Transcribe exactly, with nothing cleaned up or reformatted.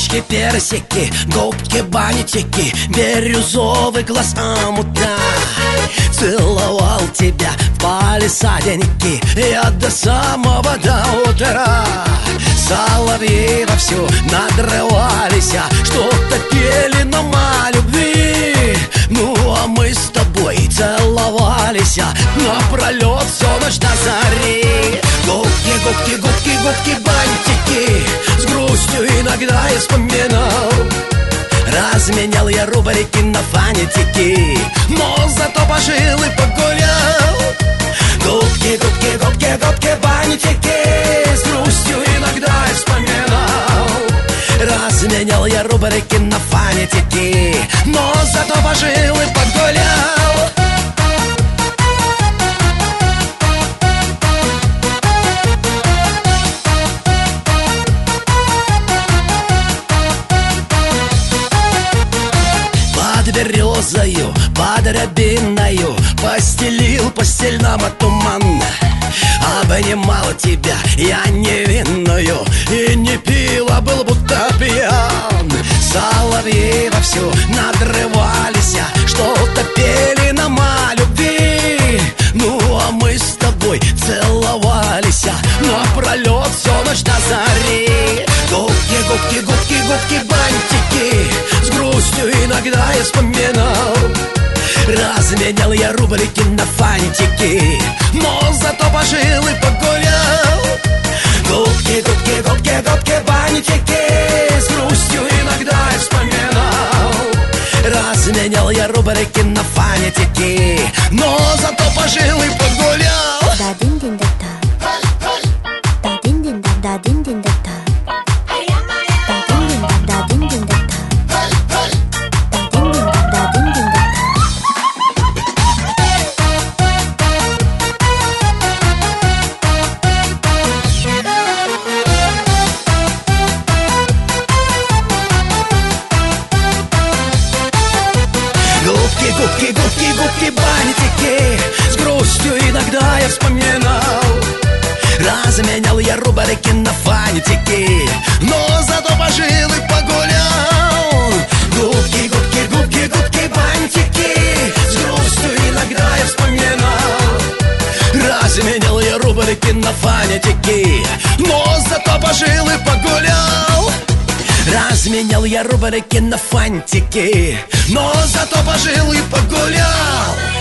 Щечки, персики, губки, бантики, бирюзовый глаз омута. Целовал тебя в палисаднике я до самого до утра. Соловьи вовсю надрывались, что-то пели нам о любви. Ну а мы с тобой целовались напролет всю ночь до зари. Губки, губки, губки, губки, бантики, с грустью иногда я вспоминал. Разменял я рубрики на фантики, но зато пожил и погулял. Губки, губки, губки, губки, бантики, с грустью иногда я вспоминал. Разменял я рубрики на фантики, но зато пожил и погулял. Под березою, под рябиною постелил постель нам туман. Обнимал тебя я невинную и не пил, а был будто пьян. Соловьи вовсю надрывались, что-то пели нам о любви. Ну а мы с тобой целовались напролет всю ночь до зари. Губки, губки, губки, губки, бантики, с грустью иногда я вспоминал. Разменял я рубрики на фантики, но зато пожил и погулял. Губки, губки, губки, губки, бантики, с грустью иногда я вспоминал. Разменял я рубрики на фантики, но зато пожил и погулял. Губки, губки, губки, бантики, с грустью иногда я вспоминал. Разменял я рубрики на фантики, но зато пожил и погулял. Губки, губки, губки, губки, бантики, с грустью иногда я вспоминал. Разменял я рубрики на фантики, но зато пожил и погулял. Разменял я рубрики на фантики, но зато пожил и погулял.